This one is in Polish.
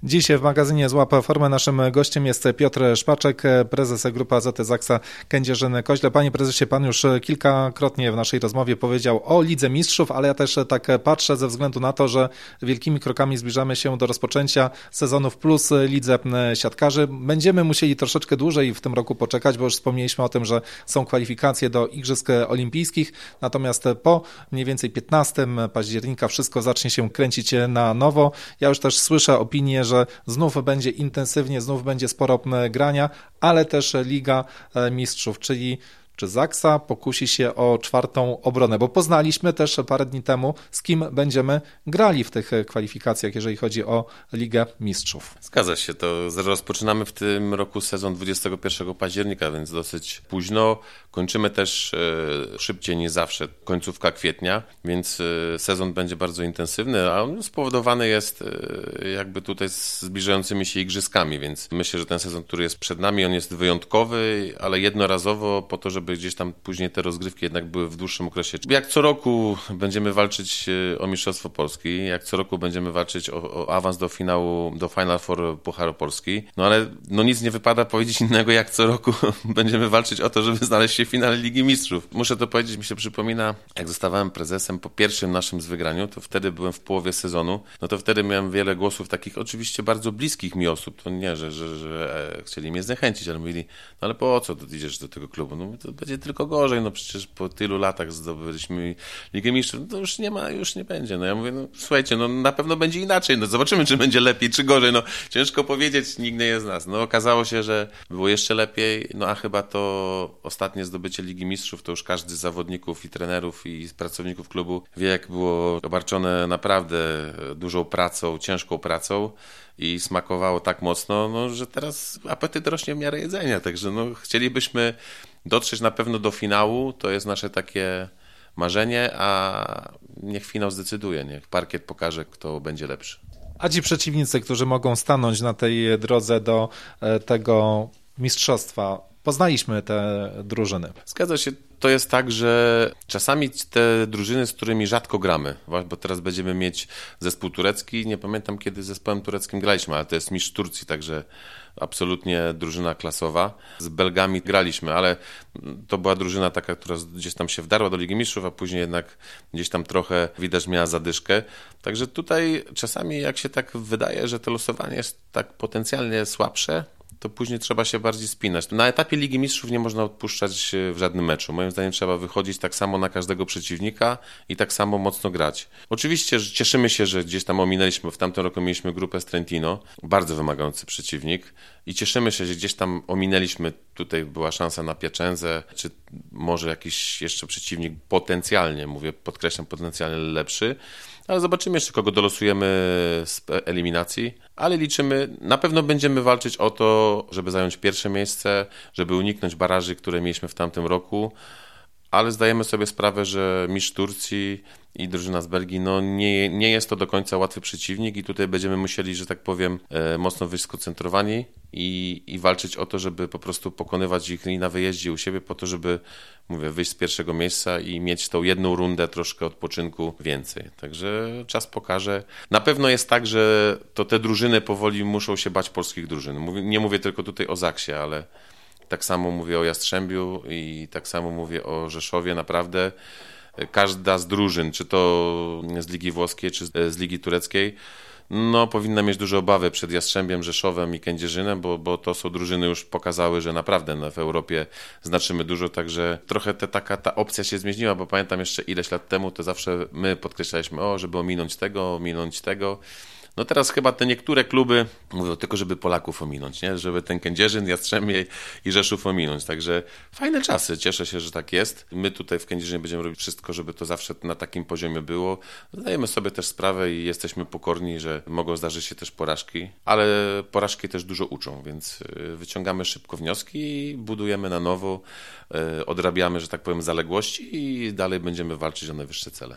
Dziś w magazynie Złap Formę naszym gościem jest Piotr Szpaczek, prezes Grupy AZS Zaksa Kędzierzyn-Koźle. Panie prezesie, pan już kilkakrotnie w naszej rozmowie powiedział o Lidze Mistrzów, ale ja też tak patrzę ze względu na to, że wielkimi krokami zbliżamy się do rozpoczęcia sezonu w plus Lidze Siatkarzy. Będziemy musieli troszeczkę dłużej w tym roku poczekać, bo już wspomnieliśmy o tym, że są kwalifikacje do Igrzysk Olimpijskich, natomiast po mniej więcej 15 października wszystko zacznie się kręcić na nowo. Ja już też słyszę opinię, że znów będzie intensywnie, znów będzie sporo grania, ale też Liga Mistrzów, czyli czy Zaksa pokusi się o czwartą obronę, bo poznaliśmy też parę dni temu, z kim będziemy grali w tych kwalifikacjach, jeżeli chodzi o Ligę Mistrzów. Zgadza się, to rozpoczynamy w tym roku sezon 21 października, więc dosyć późno. Kończymy też szybciej niż zawsze, końcówka kwietnia, więc sezon będzie bardzo intensywny, a on spowodowany jest jakby tutaj z zbliżającymi się igrzyskami, więc myślę, że ten sezon, który jest przed nami, on jest wyjątkowy, ale jednorazowo po to, żeby gdzieś tam później te rozgrywki jednak były w dłuższym okresie. Jak co roku będziemy walczyć o Mistrzostwo Polski, jak co roku będziemy walczyć o awans do finału, do Final Four Pucharu Polski, ale nic nie wypada powiedzieć innego, jak co roku będziemy walczyć o to, żeby znaleźć się w finale Ligi Mistrzów. Muszę to powiedzieć, mi się przypomina, jak zostawałem prezesem po pierwszym naszym wygraniu, to wtedy byłem w połowie sezonu, to wtedy miałem wiele głosów takich oczywiście bardzo bliskich mi osób, to nie, że chcieli mnie zniechęcić, ale mówili, ale po co idziesz do tego klubu? To będzie tylko gorzej, przecież po tylu latach zdobyliśmy Ligę Mistrzów, to już nie będzie. Ja mówię, słuchajcie, na pewno będzie inaczej, zobaczymy, czy będzie lepiej, czy gorzej, ciężko powiedzieć, nikt nie jest z nas. Okazało się, że było jeszcze lepiej, a chyba to ostatnie zdobycie Ligi Mistrzów, to już każdy z zawodników i trenerów i pracowników klubu wie, jak było obarczone naprawdę dużą pracą, ciężką pracą i smakowało tak mocno, że teraz apetyt rośnie w miarę jedzenia, także chcielibyśmy dotrzeć na pewno do finału, to jest nasze takie marzenie, a niech finał zdecyduje, niech parkiet pokaże, kto będzie lepszy. A ci przeciwnicy, którzy mogą stanąć na tej drodze do tego mistrzostwa, poznaliśmy te drużyny. Zgadza się. To jest tak, że czasami te drużyny, z którymi rzadko gramy, bo teraz będziemy mieć zespół turecki, nie pamiętam kiedy z zespołem tureckim graliśmy, ale to jest mistrz Turcji, także absolutnie drużyna klasowa. Z Belgami graliśmy, ale to była drużyna taka, która gdzieś tam się wdarła do Ligi Mistrzów, a później jednak gdzieś tam trochę widać miała zadyszkę. Także tutaj czasami jak się tak wydaje, że to losowanie jest tak potencjalnie słabsze, to później trzeba się bardziej spinać. Na etapie Ligi Mistrzów nie można odpuszczać w żadnym meczu. Moim zdaniem trzeba wychodzić tak samo na każdego przeciwnika i tak samo mocno grać. Oczywiście cieszymy się, że gdzieś tam ominęliśmy, w tamtym roku mieliśmy grupę z Trentino, bardzo wymagający przeciwnik i cieszymy się, że gdzieś tam ominęliśmy, tutaj była szansa na Piacenzę, czy może jakiś jeszcze przeciwnik potencjalnie, podkreślam, potencjalnie lepszy, ale zobaczymy jeszcze, kogo dolosujemy z eliminacji, ale liczymy, na pewno będziemy walczyć o to, żeby zająć pierwsze miejsce, żeby uniknąć baraży, które mieliśmy w tamtym roku, ale zdajemy sobie sprawę, że mistrz Turcji i drużyna z Belgii, nie jest to do końca łatwy przeciwnik i tutaj będziemy musieli, że tak powiem, mocno wyjść skoncentrowani i walczyć o to, żeby po prostu pokonywać ich i na wyjeździe u siebie po to, żeby, wyjść z pierwszego miejsca i mieć tą jedną rundę troszkę odpoczynku więcej. Także czas pokaże. Na pewno jest tak, że to te drużyny powoli muszą się bać polskich drużyn. Nie mówię tylko tutaj o Zaksie, ale tak samo mówię o Jastrzębiu i tak samo mówię o Rzeszowie. Naprawdę każda z drużyn, czy to z Ligi Włoskiej, czy z Ligi Tureckiej, powinna mieć duże obawy przed Jastrzębiem, Rzeszowem i Kędzierzynem, bo to są drużyny już pokazały, że naprawdę w Europie znaczymy dużo, także trochę ta opcja się zmieniła, bo pamiętam jeszcze ileś lat temu, to zawsze my podkreślaliśmy, żeby ominąć tego. Teraz chyba te niektóre kluby mówią tylko, żeby Polaków ominąć, nie? Żeby ten Kędzierzyn, Jastrzębie i Rzeszów ominąć. Także fajne czasy, cieszę się, że tak jest. My tutaj w Kędzierzynie będziemy robić wszystko, żeby to zawsze na takim poziomie było. Zdajemy sobie też sprawę i jesteśmy pokorni, że mogą zdarzyć się też porażki, ale porażki też dużo uczą, więc wyciągamy szybko wnioski i budujemy na nowo, odrabiamy, że tak powiem, zaległości i dalej będziemy walczyć o najwyższe cele.